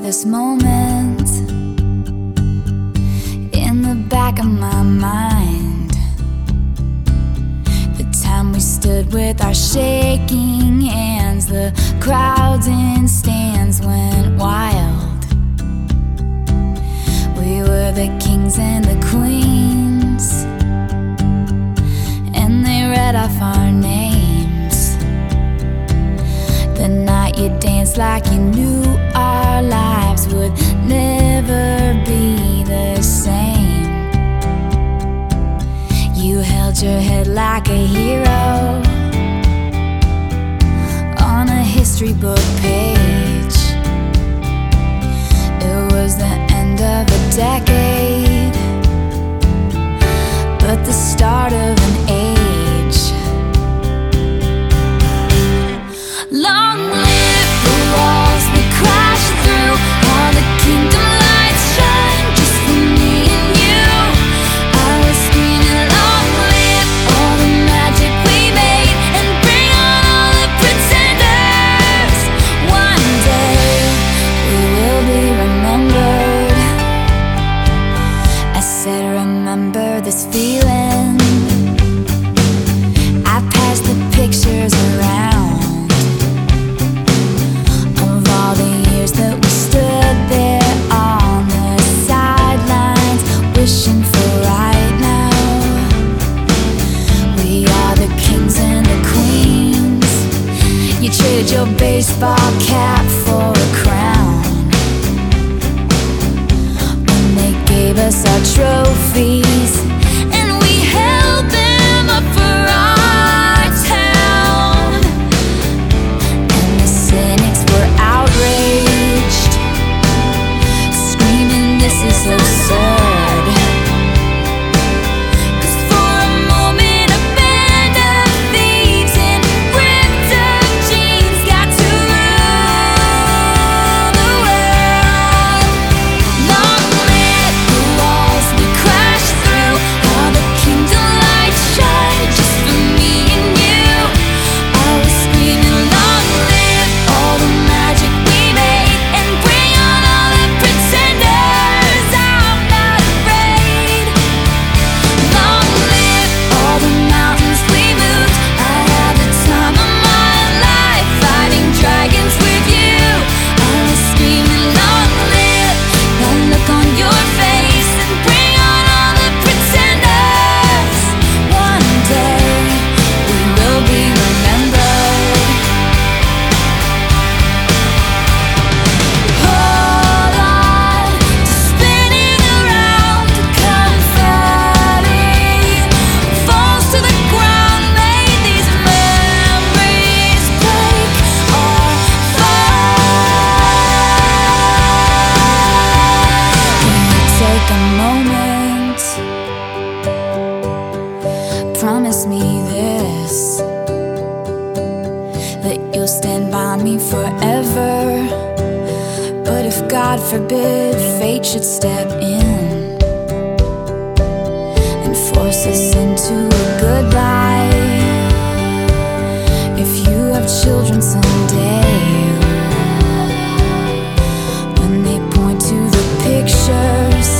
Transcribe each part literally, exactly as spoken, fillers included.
this moment in the back of my mind. The time we stood with our shaking hands, the crowds in stands went wild. We were the kings and the queens, and they read off our names. The night you danced like you knew our lives would never be the same. You held your head like a hero on a history book page. It was the end of a decade, but the start of an age. Long live the walls we crashed through, all the kingdom lights shine just for me and you. I was screaming, long live all the magic we made, and bring on all the pretenders. One day we will be remembered. I said, remember this feeling. I passed the pictures around of all the years that we stood there on the sidelines, wishing for right now. We are the kings and the queens. You traded your baseball cap for a crown when they gave us our trophies, and we held them up for our town. And the cynics were outraged, screaming, this is absurd. 'Cause for a moment a band of thieves in ripped up jeans got to rule the world. Long live the walls we crashed through, all the kingdom lights shine just for me and you. I was screaming, long live all the magic we made, and bring on all the pretenders. I'm not afraid. Long live all the mountains we moved. I had the time of my life fighting dragons with you. I was screaming, long live the look on your face, and bring on all the pretenders. One day we will be remembered. Hold on to spinning around, confetti falls to the ground. May these memories break or fall. Can you take a moment? Promise me this, that you'll stand by me forever. But if God forbid fate should step in and force us into a goodbye, if you have children someday, when they point to the pictures,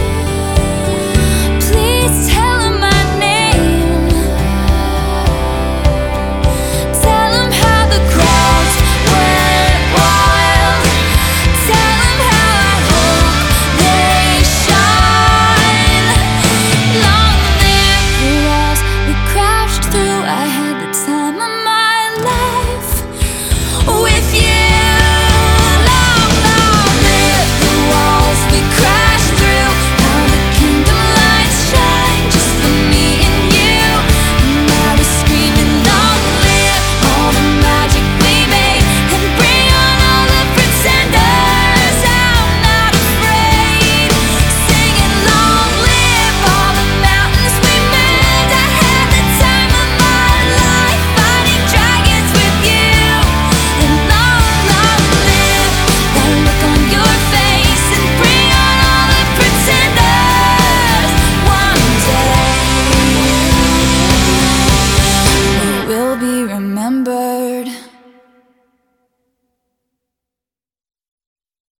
please tell them my name. Tell them how the crowds went wild. Tell them how I hope they shine. Long live the walls we crashed through. I had the time of my life with you. Long, long live the walls we crashed through. How the kingdom lights shine just for me and you. And I was screaming, long live all the magic we made, and bring on all the pretenders. I'm not afraid. Singing, long live all the mountains we moved. I had the time of my life fighting dragons with you. And long, long live that look on your face, and bring on all the pretenders. One day we will be remembered.